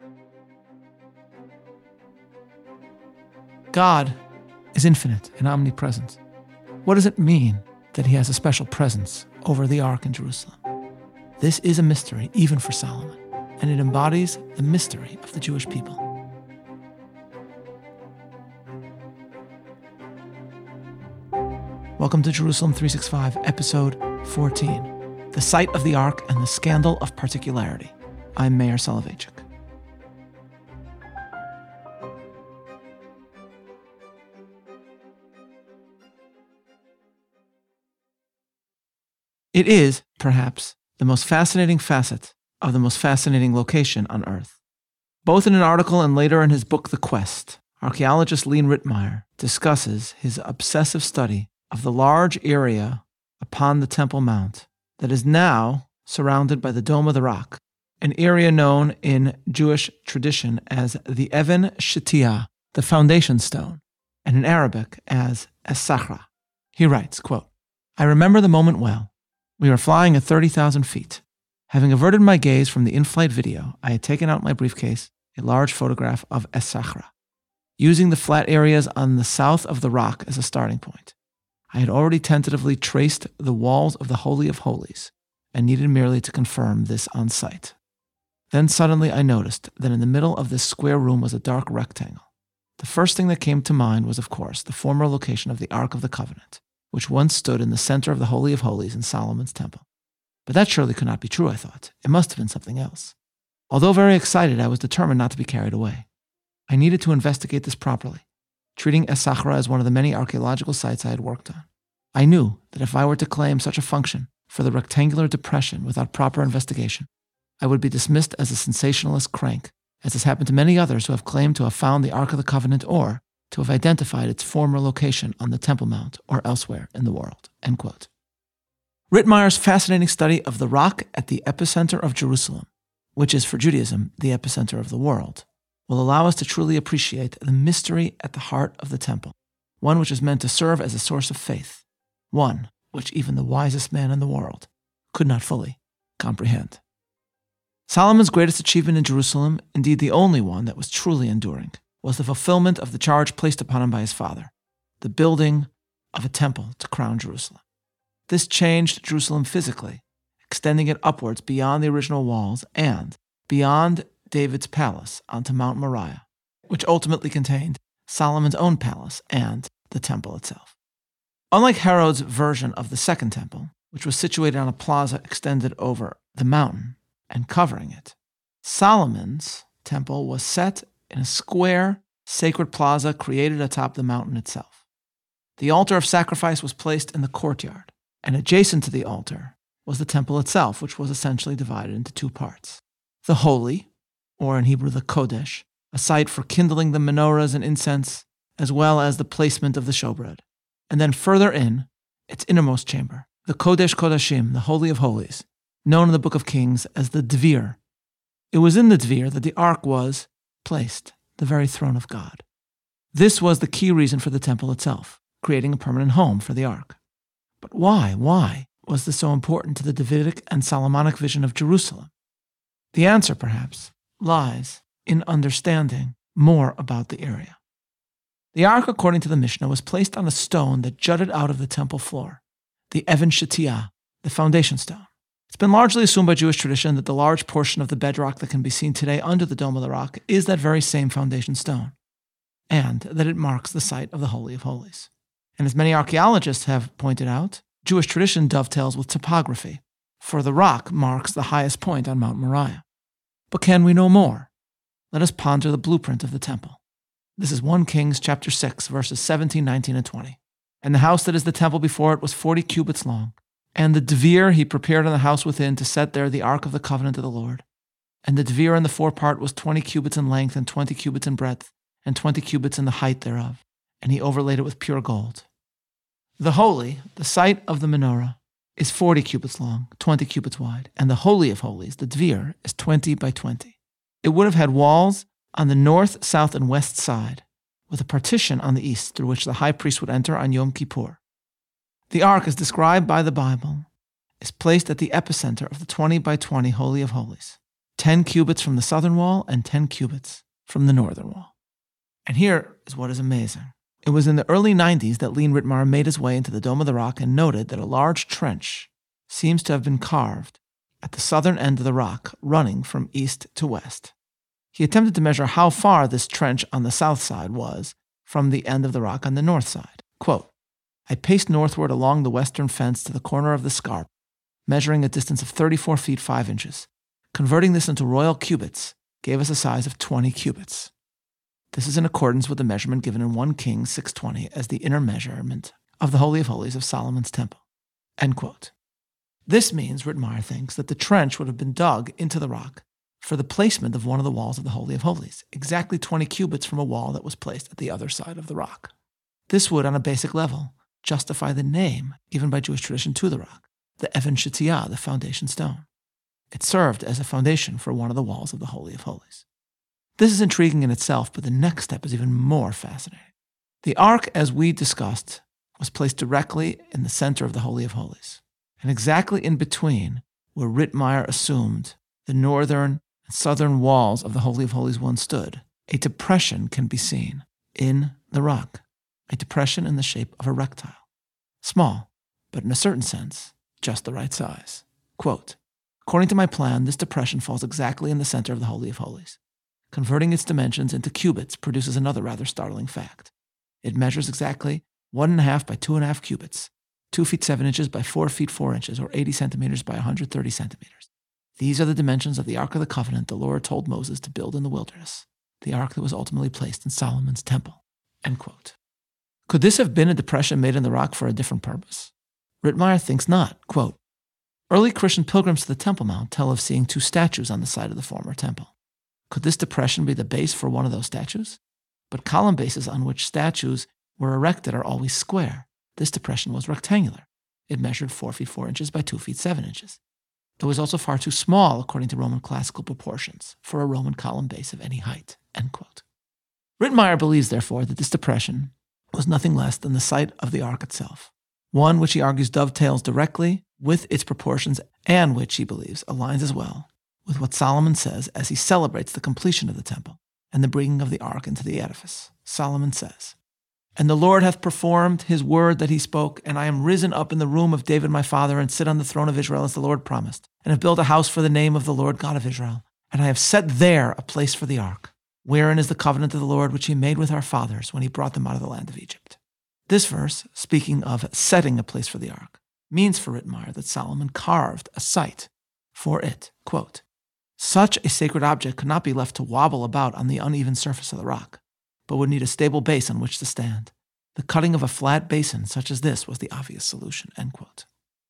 God is infinite and omnipresent. What does it mean that he has a special presence over the Ark in Jerusalem? This is a mystery even for Solomon, and it embodies the mystery of the Jewish people. Welcome to Jerusalem 365, episode 14, The Site of the Ark and the Scandal of Particularity. I'm Meir Soloveichik. It is, perhaps, the most fascinating facet of the most fascinating location on Earth. Both in an article and later in his book, The Quest, archaeologist Leon Rittmeyer discusses his obsessive study of the large area upon the Temple Mount that is now surrounded by the Dome of the Rock, an area known in Jewish tradition as the Even Shetiyah, the foundation stone, and in Arabic as Es-Sakhra. He writes, quote, "I remember the moment well. We were flying at 30,000 feet. Having averted my gaze from the in-flight video, I had taken out my briefcase, a large photograph of Es-Sakhra, using the flat areas on the south of the rock as a starting point. I had already tentatively traced the walls of the Holy of Holies and needed merely to confirm this on sight. Then suddenly I noticed that in the middle of this square room was a dark rectangle. The first thing that came to mind was, of course, the former location of the Ark of the Covenant, which once stood in the center of the Holy of Holies in Solomon's temple. But that surely could not be true, I thought. It must have been something else. Although very excited, I was determined not to be carried away. I needed to investigate this properly, treating Es-Sakhra as one of the many archaeological sites I had worked on. I knew that if I were to claim such a function for the rectangular depression without proper investigation, I would be dismissed as a sensationalist crank, as has happened to many others who have claimed to have found the Ark of the Covenant or to have identified its former location on the Temple Mount or elsewhere in the world." End quote. Rittmeyer's fascinating study of the rock at the epicenter of Jerusalem, which is for Judaism the epicenter of the world, will allow us to truly appreciate the mystery at the heart of the temple, one which is meant to serve as a source of faith, one which even the wisest man in the world could not fully comprehend. Solomon's greatest achievement in Jerusalem, indeed the only one that was truly enduring, was the fulfillment of the charge placed upon him by his father, the building of a temple to crown Jerusalem. This changed Jerusalem physically, extending it upwards beyond the original walls and beyond David's palace onto Mount Moriah, which ultimately contained Solomon's own palace and the temple itself. Unlike Herod's version of the Second Temple, which was situated on a plaza extended over the mountain and covering it, Solomon's temple was set in a square, sacred plaza created atop the mountain itself. The altar of sacrifice was placed in the courtyard, and adjacent to the altar was the temple itself, which was essentially divided into two parts. The holy, or in Hebrew the Kodesh, a site for kindling the menorahs and incense, as well as the placement of the showbread. And then further in, its innermost chamber, the Kodesh Kodashim, the Holy of Holies, known in the Book of Kings as the Dvir. It was in the Dvir that the Ark was placed, the very throne of God. This was the key reason for the temple itself, creating a permanent home for the Ark. But why was this so important to the Davidic and Solomonic vision of Jerusalem? The answer, perhaps, lies in understanding more about the area. The Ark, according to the Mishnah, was placed on a stone that jutted out of the temple floor, the Even Shetiyah, the foundation stone. It's been largely assumed by Jewish tradition that the large portion of the bedrock that can be seen today under the Dome of the Rock is that very same foundation stone, and that it marks the site of the Holy of Holies. And as many archaeologists have pointed out, Jewish tradition dovetails with topography, for the rock marks the highest point on Mount Moriah. But can we know more? Let us ponder the blueprint of the temple. This is 1 Kings chapter 6, verses 17, 19, and 20. "And the house that is the temple before it was 40 cubits long. And the Dvir he prepared in the house within to set there the Ark of the Covenant of the Lord. And the Dvir in the forepart was 20 cubits in length and 20 cubits in breadth and 20 cubits in the height thereof. And he overlaid it with pure gold. The holy, the site of the menorah, is 40 cubits long, 20 cubits wide. And the Holy of Holies, the Dvir, is 20 by 20. It would have had walls on the north, south, and west side, with a partition on the east through which the high priest would enter on Yom Kippur. The Ark, as described by the Bible, is placed at the epicenter of the 20 by 20 Holy of Holies, 10 cubits from the southern wall and 10 cubits from the northern wall. And here is what is amazing. It was in the early 90s that Leon Rittmeyer made his way into the Dome of the Rock and noted that a large trench seems to have been carved at the southern end of the rock, running from east to west. He attempted to measure how far this trench on the south side was from the end of the rock on the north side. Quote, I paced northward along the western fence to the corner of the scarp, measuring a distance of 34 feet 5 inches. Converting this into royal cubits gave us a size of 20 cubits. This is in accordance with the measurement given in 1 Kings 6:20 as the inner measurement of the Holy of Holies of Solomon's temple. End quote. This means, Rittmeyer thinks, that the trench would have been dug into the rock for the placement of one of the walls of the Holy of Holies, exactly 20 cubits from a wall that was placed at the other side of the rock. This would, on a basic level, justify the name given by Jewish tradition to the rock, the Even Shetiyah, the foundation stone. It served as a foundation for one of the walls of the Holy of Holies. This is intriguing in itself, but the next step is even more fascinating. The ark, as we discussed, was placed directly in the center of the Holy of Holies, and exactly in between where Rittmeyer assumed the northern and southern walls of the Holy of Holies once stood, a depression can be seen in the rock, a depression in the shape of a rectile. Small, but in a certain sense, just the right size. Quote, according to my plan, this depression falls exactly in the center of the Holy of Holies. Converting its dimensions into cubits produces another rather startling fact. It measures exactly 1.5 by 2.5 cubits, 2 feet 7 inches by 4 feet 4 inches, or 80 centimeters by 130 centimeters. These are the dimensions of the Ark of the Covenant the Lord told Moses to build in the wilderness, the ark that was ultimately placed in Solomon's temple. End quote. Could this have been a depression made in the rock for a different purpose? Rittmeyer thinks not. Quote, early Christian pilgrims to the Temple Mount tell of seeing 2 statues on the site of the former temple. Could this depression be the base for one of those statues? But column bases on which statues were erected are always square. This depression was rectangular. It measured 4 feet 4 inches by 2 feet 7 inches. It was also far too small, according to Roman classical proportions, for a Roman column base of any height. End quote. Rittmeyer believes, therefore, that this depression was nothing less than the site of the ark itself, one which he argues dovetails directly with its proportions and which, he believes, aligns as well with what Solomon says as he celebrates the completion of the temple and the bringing of the ark into the edifice. Solomon says, and the Lord hath performed his word that he spoke, and I am risen up in the room of David my father, and sit on the throne of Israel as the Lord promised, and have built a house for the name of the Lord God of Israel, and I have set there a place for the ark, wherein is the covenant of the Lord which he made with our fathers when he brought them out of the land of Egypt. This verse, speaking of setting a place for the ark, means for Rittmeyer that Solomon carved a site for it. Quote, such a sacred object could not be left to wobble about on the uneven surface of the rock, but would need a stable base on which to stand. The cutting of a flat basin such as this was the obvious solution. End quote.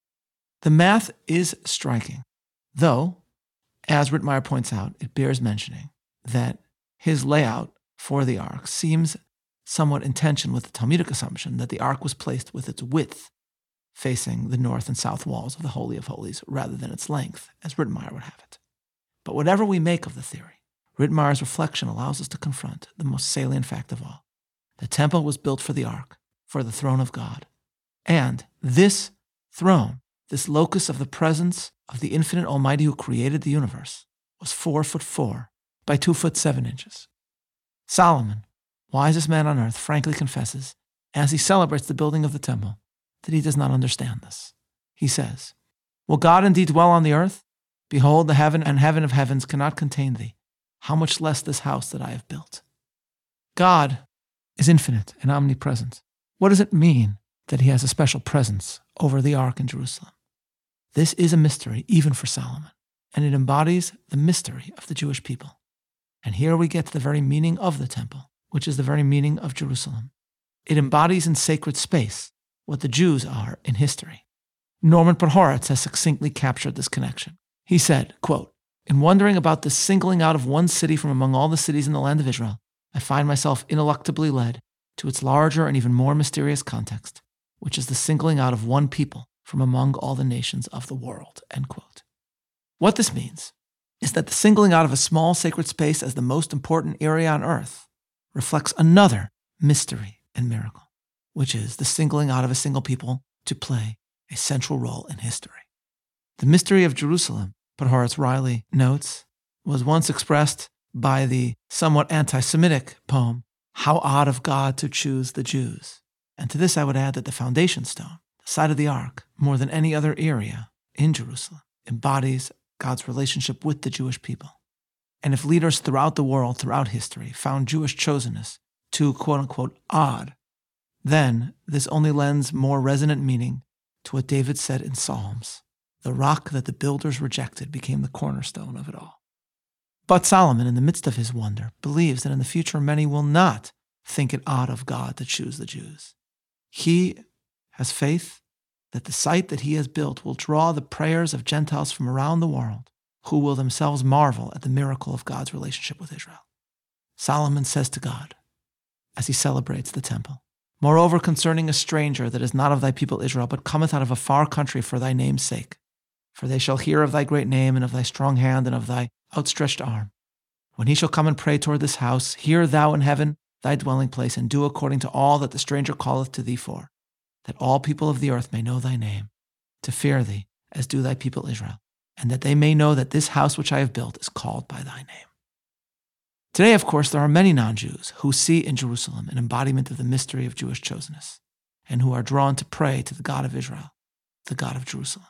The math is striking, though, as Rittmeyer points out, it bears mentioning that his layout for the ark seems somewhat in tension with the Talmudic assumption that the ark was placed with its width facing the north and south walls of the Holy of Holies rather than its length, as Rittmeyer would have it. But whatever we make of the theory, Rittmeyer's reflection allows us to confront the most salient fact of all. The temple was built for the ark, for the throne of God. And this throne, this locus of the presence of the infinite Almighty who created the universe, was 4 foot 4 by 2 foot 7 inches. Solomon, wisest man on earth, frankly confesses, as he celebrates the building of the temple, that he does not understand this. He says, will God indeed dwell on the earth? Behold, the heaven and heaven of heavens cannot contain thee. How much less this house that I have built? God is infinite and omnipresent. What does it mean that he has a special presence over the ark in Jerusalem? This is a mystery even for Solomon, and it embodies the mystery of the Jewish people. And here we get to the very meaning of the temple, which is the very meaning of Jerusalem. It embodies in sacred space what the Jews are in history. Norman Podhoretz has succinctly captured this connection. He said, quote, in wondering about this singling out of one city from among all the cities in the land of Israel, I find myself ineluctably led to its larger and even more mysterious context, which is the singling out of one people from among all the nations of the world, end quote. What this means is that the singling out of a small sacred space as the most important area on earth reflects another mystery and miracle, which is the singling out of a single people to play a central role in history. The mystery of Jerusalem, Podhoretz Riley notes, was once expressed by the somewhat anti-Semitic poem, "How odd of God to choose the Jews." And to this I would add that the foundation stone, the site of the ark, more than any other area in Jerusalem, embodies God's relationship with the Jewish people. And if leaders throughout the world, throughout history, found Jewish chosenness too, quote-unquote, odd, then this only lends more resonant meaning to what David said in Psalms. The rock that the builders rejected became the cornerstone of it all. But Solomon, in the midst of his wonder, believes that in the future many will not think it odd of God to choose the Jews. He has faith that the site that he has built will draw the prayers of Gentiles from around the world, who will themselves marvel at the miracle of God's relationship with Israel. Solomon says to God, as he celebrates the temple, "Moreover, concerning a stranger that is not of thy people Israel, but cometh out of a far country for thy name's sake, for they shall hear of thy great name and of thy strong hand and of thy outstretched arm. When he shall come and pray toward this house, hear thou in heaven thy dwelling place, and do according to all that the stranger calleth to thee for, that all people of the earth may know thy name, to fear thee, as do thy people Israel, and that they may know that this house which I have built is called by thy name." Today, of course, there are many non-Jews who see in Jerusalem an embodiment of the mystery of Jewish chosenness, and who are drawn to pray to the God of Israel, the God of Jerusalem.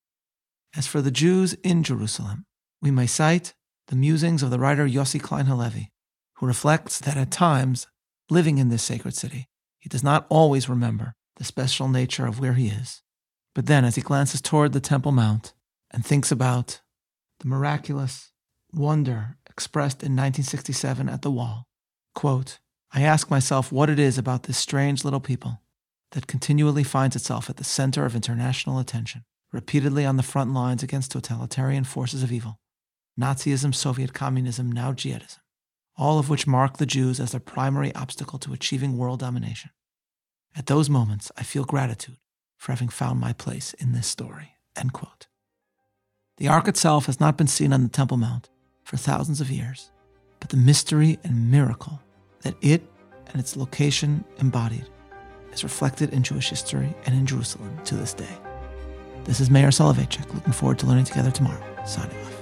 As for the Jews in Jerusalem, we may cite the musings of the writer Yossi Klein Halevi, who reflects that at times, living in this sacred city, he does not always remember the special nature of where he is. But then, as he glances toward the Temple Mount and thinks about the miraculous wonder expressed in 1967 at the wall, quote, "I ask myself what it is about this strange little people that continually finds itself at the center of international attention, repeatedly on the front lines against totalitarian forces of evil, Nazism, Soviet communism, now jihadism, all of which mark the Jews as their primary obstacle to achieving world domination. At those moments, I feel gratitude for having found my place in this story." End quote. The Ark itself has not been seen on the Temple Mount for thousands of years, but the mystery and miracle that it and its location embodied is reflected in Jewish history and in Jerusalem to this day. This is Meir Soloveichik, looking forward to learning together tomorrow. Signing off.